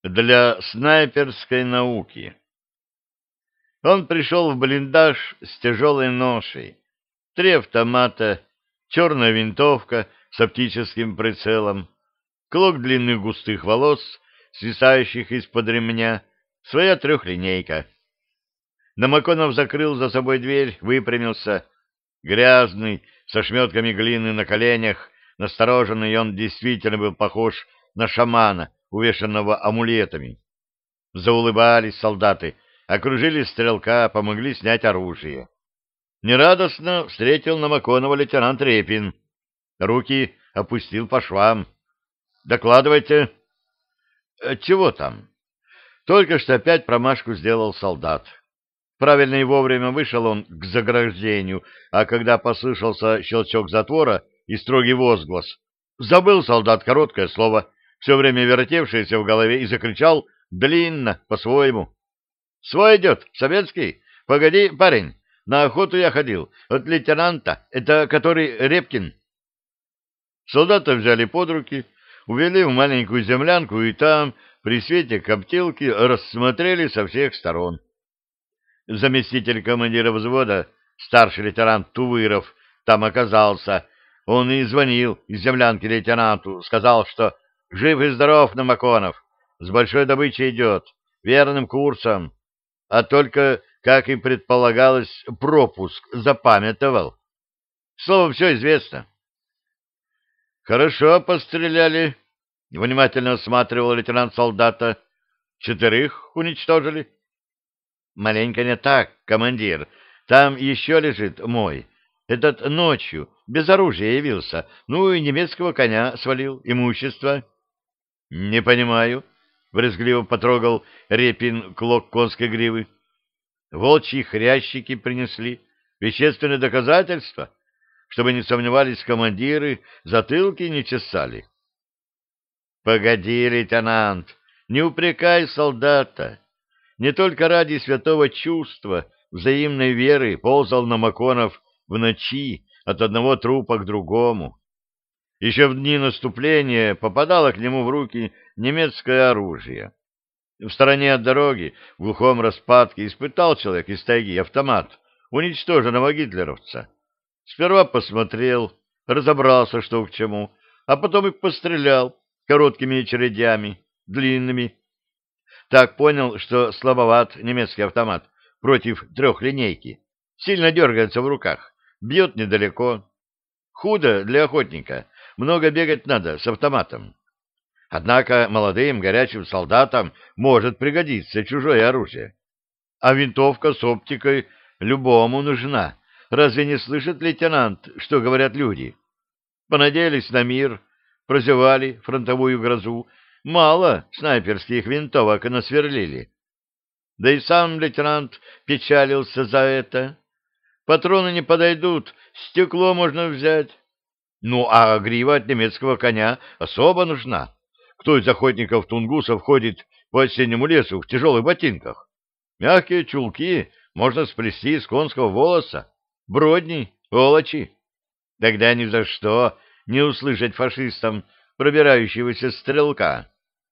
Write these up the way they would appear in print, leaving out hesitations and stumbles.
для снайперской науки. Он пришел в блиндаж с тяжелой ношей. 3 автомата, черная винтовка с оптическим прицелом, клок длинных густых волос, свисающих из-под ремня, своя трехлинейка. Намаконов закрыл за собой дверь, выпрямился. Грязный, со шметками глины на коленях, настороженный, он действительно был похож на шамана, увешанного амулетами. Заулыбались солдаты, окружили стрелка, помогли снять оружие. Нерадостно встретил Намаконова лейтенант Репин. Руки опустил по швам. «Докладывайте». «Чего там?» Только что опять промашку сделал солдат. Правильно и вовремя вышел он к заграждению, а когда послышался щелчок затвора и строгий возглас, забыл солдат короткое слово, все время вертевшееся в голове, и закричал длинно, по-своему. «Свой идет, советский? Погоди, парень, на охоту я ходил, от лейтенанта, это который Репкин». Солдата взяли под руки, увели в маленькую землянку, и там, при свете коптилки, рассмотрели со всех сторон. Заместитель командира взвода, старший лейтенант Тувыров, там оказался. Он и звонил из землянки лейтенанту, сказал, что жив и здоров Намаконов, с большой добычей идет, верным курсом, а только, как и предполагалось, пропуск запамятовал. Словом, все известно. Хорошо постреляли, внимательно осматривал лейтенант солдата. 4 уничтожили. Маленько не так, командир. Там еще лежит мой. Этот ночью без оружия явился. Ну и немецкого коня свалил. Имущество. Не понимаю. Брезгливо потрогал Репин клок конской гривы. Волчьи хрящики принесли. Вещественные доказательства. Чтобы не сомневались командиры, затылки не чесали. Погоди, лейтенант, не упрекай солдата. Не только ради святого чувства, взаимной веры ползал Намаконов в ночи от одного трупа к другому. Еще в дни наступления попадало к нему в руки немецкое оружие. В стороне от дороги, в глухом распадке, испытал человек из тайги автомат уничтоженного гитлеровца. Сперва посмотрел, разобрался, что к чему, а потом и пострелял короткими очередями, длинными. Так понял, что слабоват немецкий автомат против трехлинейки. Сильно дергается в руках, бьет недалеко. Худо для охотника, много бегать надо с автоматом. Однако молодым горячим солдатам может пригодиться чужое оружие. А винтовка с оптикой любому нужна. Разве не слышит лейтенант, что говорят люди? Понадеялись на мир, прозевали фронтовую грозу, мало снайперских винтовок насверлили. Да и сам лейтенант печалился за это. Патроны не подойдут, стекло можно взять. Ну, а грива от немецкого коня особо нужна. Кто из охотников тунгусов ходит по осеннему лесу в тяжелых ботинках? Мягкие чулки можно сплести из конского волоса, бродни, олочи. Тогда ни за что не услышать фашистам пробирающегося стрелка.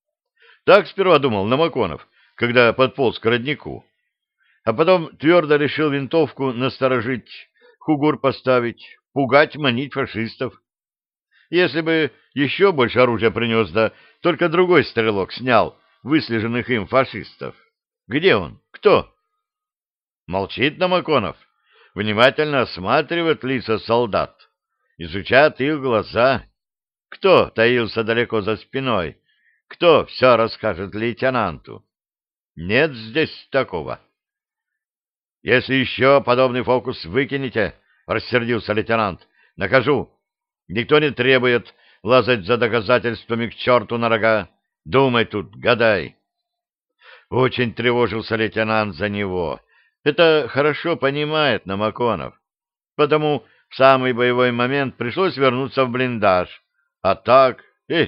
Так сперва думал Намаконов, когда подполз к роднику. А потом твердо решил винтовку насторожить, хугур поставить, пугать, манить фашистов. Если бы еще больше оружия принес, да только другой стрелок снял выслеженных им фашистов. Где он? Кто? Молчит Намаконов, внимательно осматривает лица солдат, изучает их глаза. Кто таился далеко за спиной? Кто все расскажет лейтенанту? Нет здесь такого. Если еще подобный фокус выкинете, — рассердился лейтенант, — накажу. Никто не требует лазать за доказательствами к черту на рога. Думай тут, гадай. Очень тревожился лейтенант за него. Это хорошо понимает Намаконов. Потому в самый боевой момент пришлось вернуться в блиндаж. А так,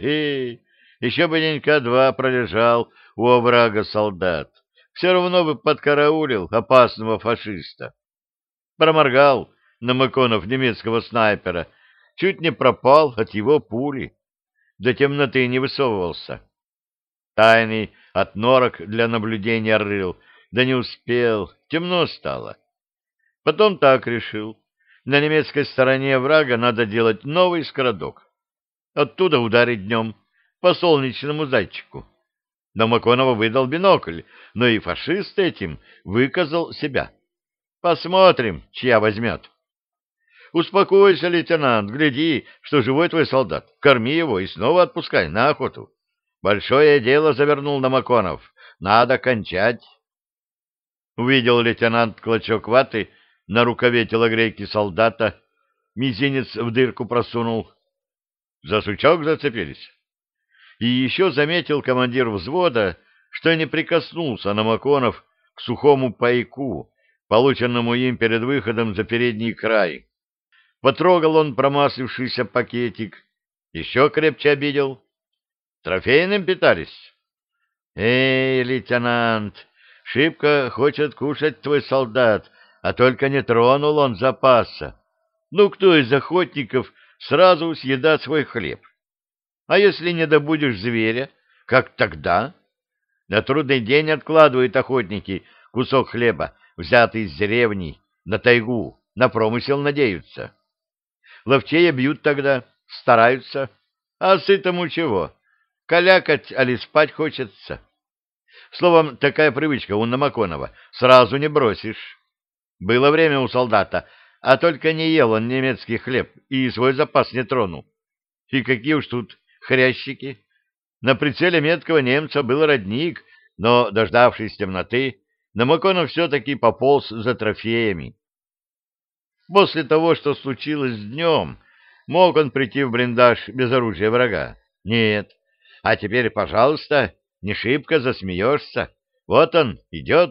еще бы денька-два пролежал у оврага солдат. Все равно бы подкараулил опасного фашиста. Проморгал Намаконов немецкого снайпера, чуть не пропал от его пули. До темноты не высовывался. Тайный от норок для наблюдения рыл, да не успел, темно стало. Потом так решил. На немецкой стороне врага надо делать новый скородок. Оттуда ударить днем по солнечному зайчику. Но Маконова выдал бинокль, но и фашист этим выказал себя. Посмотрим, чья возьмет. Успокойся, лейтенант, гляди, что живой твой солдат. Корми его и снова отпускай на охоту. Большое дело завернул на Маконов. Надо кончать. Увидел лейтенант клочок ваты на рукаве телогрейки солдата, мизинец в дырку просунул. За сучок зацепились. И еще заметил командир взвода, что не прикоснулся на Маконов к сухому пайку, полученному им перед выходом за передний край. Потрогал он промаслившийся пакетик, еще крепче обидел. Трофейным питались? Эй, лейтенант, шибко хочет кушать твой солдат, а только не тронул он запаса. Ну, кто из охотников сразу съедает свой хлеб? А если не добудешь зверя, как тогда? На трудный день откладывают охотники кусок хлеба, взятый из деревни, на тайгу, на промысел надеются. Ловчее бьют тогда, стараются. А сытому чего? Калякать, али спать хочется. Словом, такая привычка у Намаконова. Сразу не бросишь. Было время у солдата, а только не ел он немецкий хлеб и свой запас не тронул. И какие уж тут хрящики. На прицеле меткого немца был родник, но, дождавшись темноты, Намаконов все-таки пополз за трофеями. После того, что случилось днем, мог он прийти в блиндаж без оружия врага? Нет. А теперь, пожалуйста, не шибко засмеешься. Вот он, идет.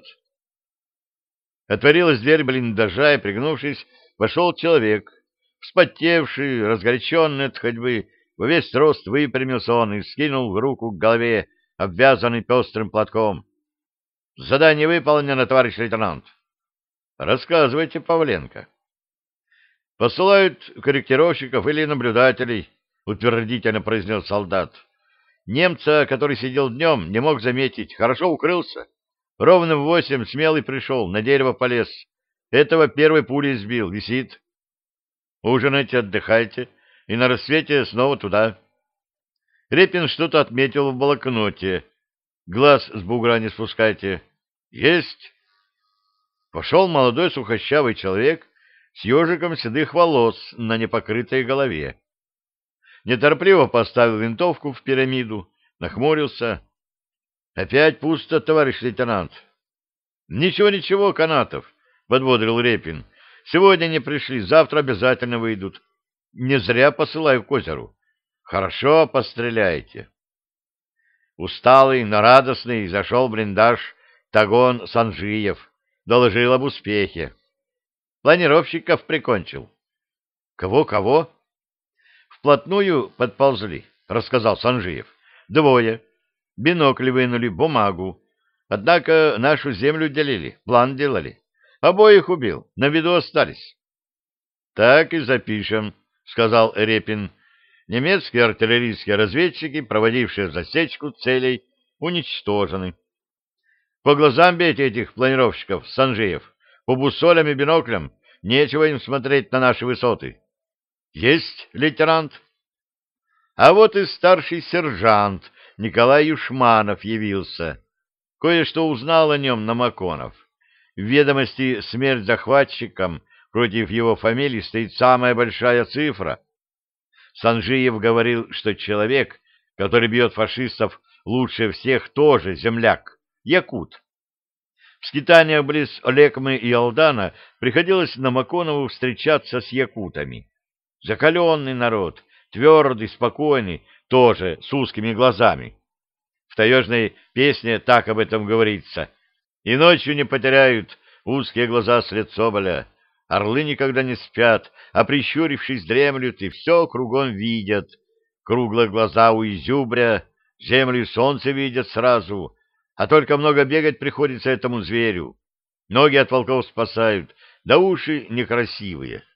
Отворилась дверь блиндажа, и, пригнувшись, вошел человек. Вспотевший, разгоряченный от ходьбы, во весь рост выпрямился он и скинул руку к голове, обвязанный пестрым платком. — Задание выполнено, товарищ лейтенант. — Рассказывайте, Павленко. — Посылают корректировщиков или наблюдателей, — утвердительно произнес солдат. Немца, который сидел днем, не мог заметить, хорошо укрылся. Ровно в 8 смелый пришел, на дерево полез. Этого первой пулей сбил, висит. Ужинайте, отдыхайте, и на рассвете снова туда. Репин что-то отметил в блокноте. Глаз с бугра не спускайте. Есть. Пошел молодой сухощавый человек с ежиком седых волос на непокрытой голове. Неторопливо поставил винтовку в пирамиду, нахмурился. — Опять пусто, товарищ лейтенант. — Ничего, ничего, Канатов, — подбодрил Репин. — Сегодня не пришли, завтра обязательно выйдут. Не зря посылаю к озеру. Хорошо постреляете. Усталый, но радостный зашел в блиндаж Тагон Санжиев, доложил об успехе. Планировщиков прикончил. — Кого-кого? — Вплотную подползли, — рассказал Санжиев. — Двое. Бинокли вынули, бумагу. Однако нашу землю делили, план делали. Обоих убил, на виду остались. — Так и запишем, — сказал Репин. Немецкие артиллерийские разведчики, проводившие засечку целей, уничтожены. По глазам бейте этих планировщиков, Санжиев. По буссолям и биноклям нечего им смотреть на наши высоты. — Есть, лейтенант. А вот и старший сержант Николай Юшманов явился. Кое-что узнал о нем Намаконов. В ведомости «Смерть захватчикам» против его фамилии стоит самая большая цифра. Санжиев говорил, что человек, который бьет фашистов лучше всех, тоже земляк, якут. В скитаниях близ Олекмы и Алдана приходилось Намаконову встречаться с якутами. Закаленный народ, твердый, спокойный, тоже с узкими глазами. В таежной песне так об этом говорится. И ночью не потеряют узкие глаза след соболя. Орлы никогда не спят, а прищурившись дремлют и все кругом видят. Круглые глаза у изюбря, землю и солнце видят сразу, а только много бегать приходится этому зверю. Ноги от волков спасают, да уши некрасивые.